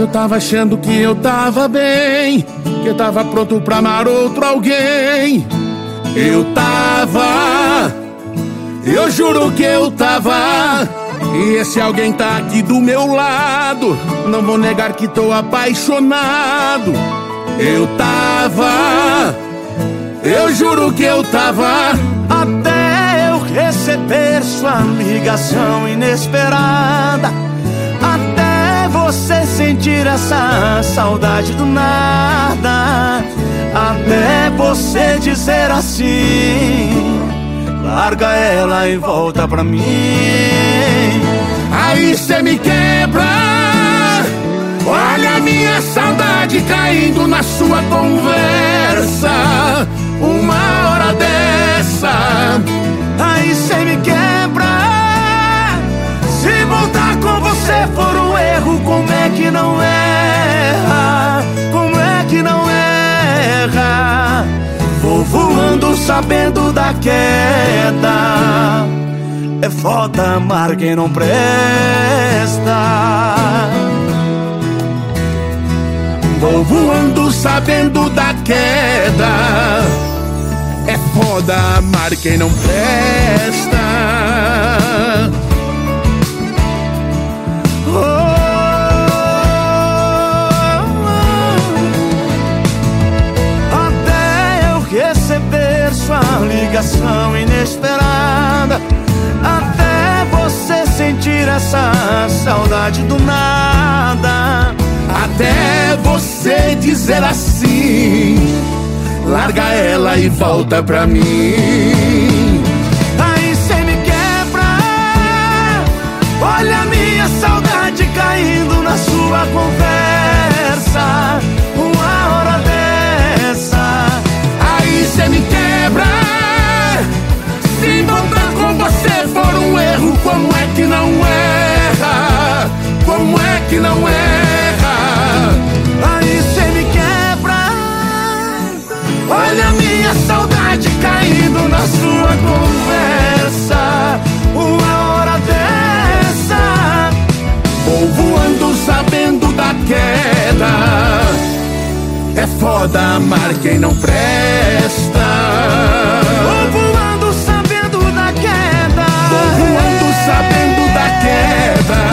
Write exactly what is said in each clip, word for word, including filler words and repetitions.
Eu tava achando que eu tava bem, que eu tava pronto pra amar outro alguém. Eu tava, eu juro que eu tava. E esse alguém tá aqui do meu lado. Não vou negar que tô apaixonado. Eu tava, eu juro que eu tava. Até eu receber sua ligação inesperada, até você sentir essa saudade do nada, até você dizer assim: larga ela e volta pra mim. Aí cê me quebra. Olha a minha saudade caindo na sua conversa. Uma hora dessa, aí cê me quebra. Se voltar com você for um erro, como é que não erra? Como é que não erra? Vou voando sabendo da queda. É foda amar quem não presta. vou voando sabendo da queda. É foda amar quem não presta. Oh, oh. Até eu receber sua ligação inesperada, até você sentir essa saudade do nada, até você dizer assim: larga ela e volta pra mim. Aí cê me quebra. Olha a minha saudade caindo na sua conversa. Uma hora dessa, aí cê me quebra. Se voltar com você for um erro, como é que não erra? Como é que não erra? aí cê me quebra. Olha a minha saudade caindo na sua conversa. Uma hora dessa, vou voando sabendo da queda. É foda amar quem não presta. vou voando sabendo da queda. Vou voando sabendo da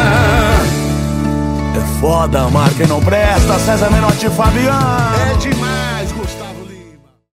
queda. É foda amar quem não presta. César Menotti e Fabiano. É demais.